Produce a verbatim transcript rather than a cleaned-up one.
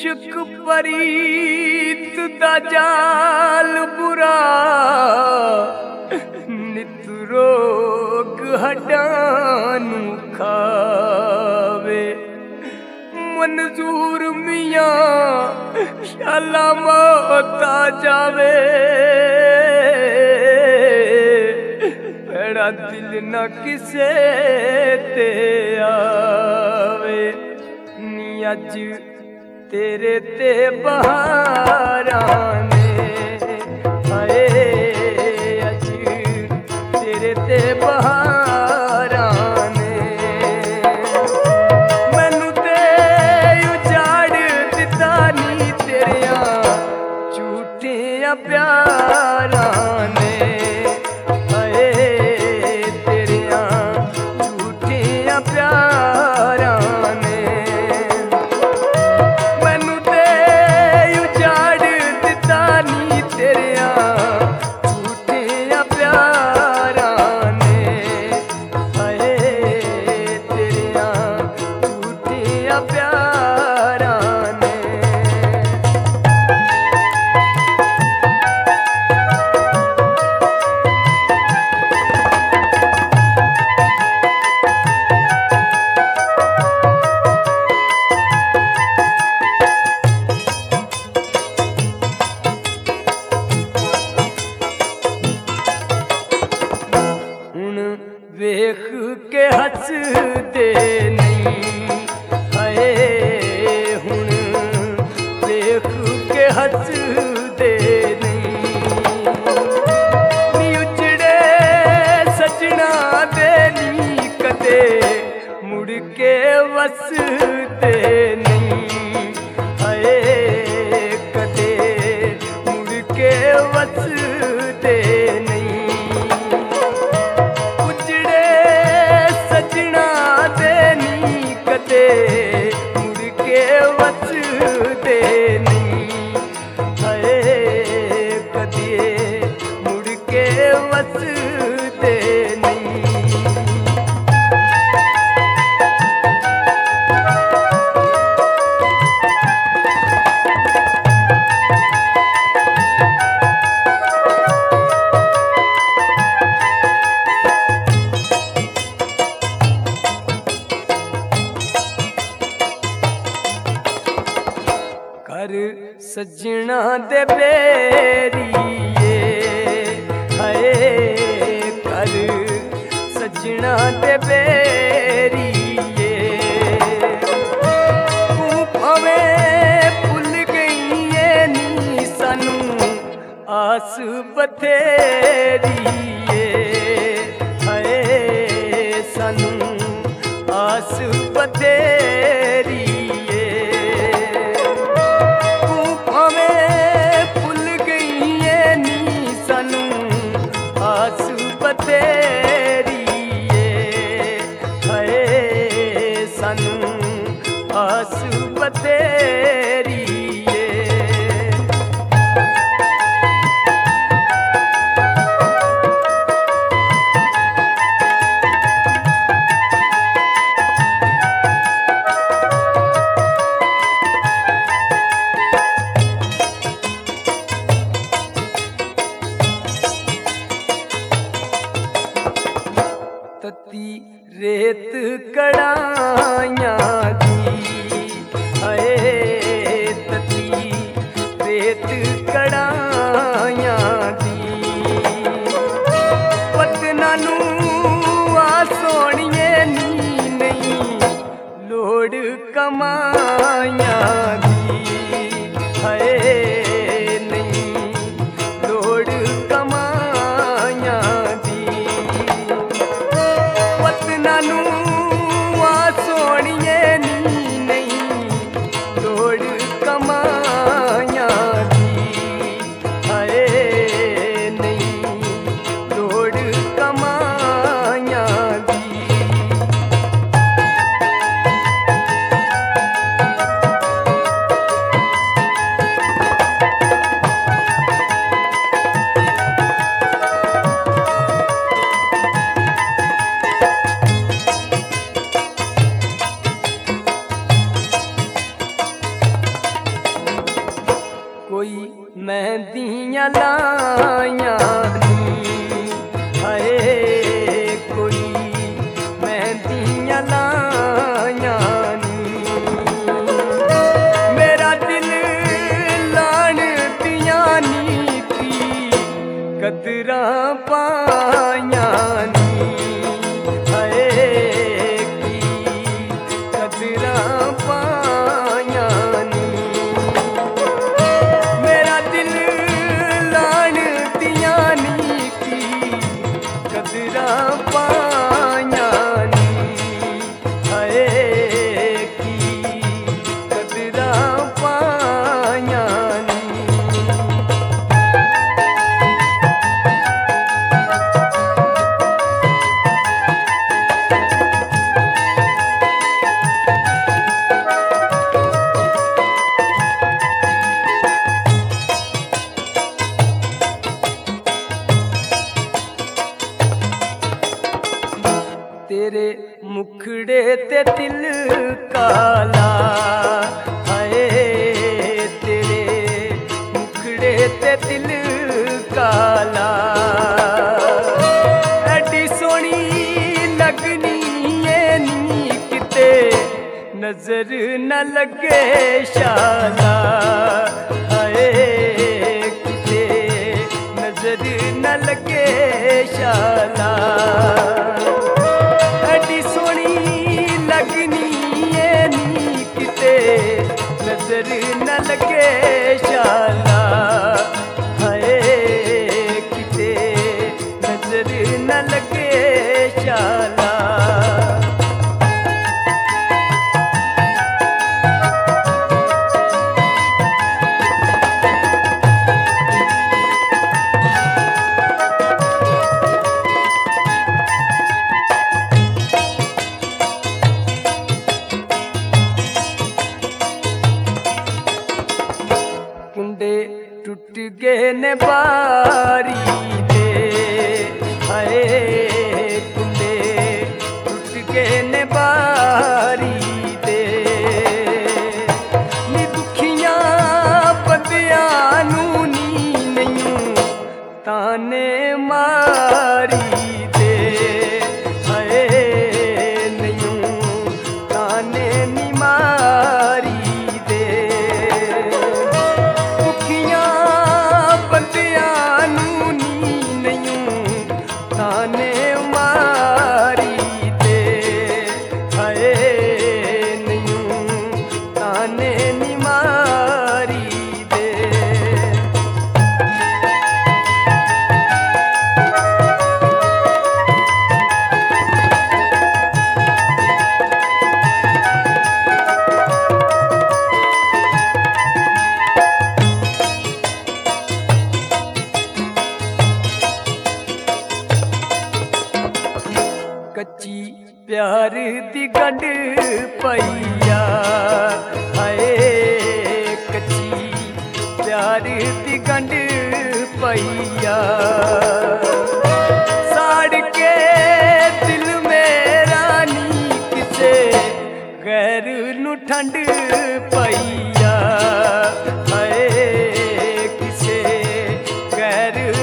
इश्क परीत दा जाल बुरा नित रोग हड्डां खावे मंजूर मियां शाला मौता जावे मेरा दिल न किसे ते आवे नी अज तेरे ते बहारां ने हाय अज तेरे ते बहारां ने मैनू ते उजाड़ दिता नी तेरिया झूठियां प्यारां ने हाय तेरिया झूठियां प्यारां ने मैनू ते उजाड़ दिता नी तेरिया झूठियां प्यारां ने हाय तेरिया झूठियां प्यारां ने वेख के हसदे नहीं हाय हुण वेख के हसदे नहीं नी उजड़े सजना दे नी कदे मुड़ के वसदे नहीं हाय कदे मुड़ के वसदे नहीं मुड़ के वसदे नहीं हाय कदे मुड़ के वसदे नहीं कर सजना दे बेरिए हाय कर सजना दे बेरिए तू भावें भुल गई है नी सानू आस बथेरिए हाय सानू आस बथेरी आस बथेरिए हाय सानू आस बथेरिए तती रेत कड़ाइयां दी हाय तती रेत कड़ाइयां दी पतना नू आ सोनिए नी नहीं लोड़ कमाइयां दी हाय नहीं लोड़ कमाइयां नानू आ सोनिए नी नहीं लोड़ कमाइयां दी हाय नहीं लोड़ कमाइयां दी तेरे मुखड़े ते तिल काला हाय तेरे मुखड़े ते तिल काला एडी सोनी लगनी है नी किते नजर न लगे शाला हाय किते नजर न लगे शाला एडी सोनी लगनी है नी किते नजर न लगे शाला हाय किते नजर न लगे शाला कुंडे टूट गए ने बारी दे हाय कुंडे टूट गए ने बारी दे नी दुखियां बंदियां नू नी नहीं ताने मारी दे हाय नहीं ताने नी मारी दे ताने मारी दे हाय नहीं ताने नी मारी दे कच्ची प्यार दी गंढ पईया हाय कच्ची प्यार दी गंढ पईया साड़ के दिल मेरा नी किसे गैर नू ठंड पईया हाय किसे गैर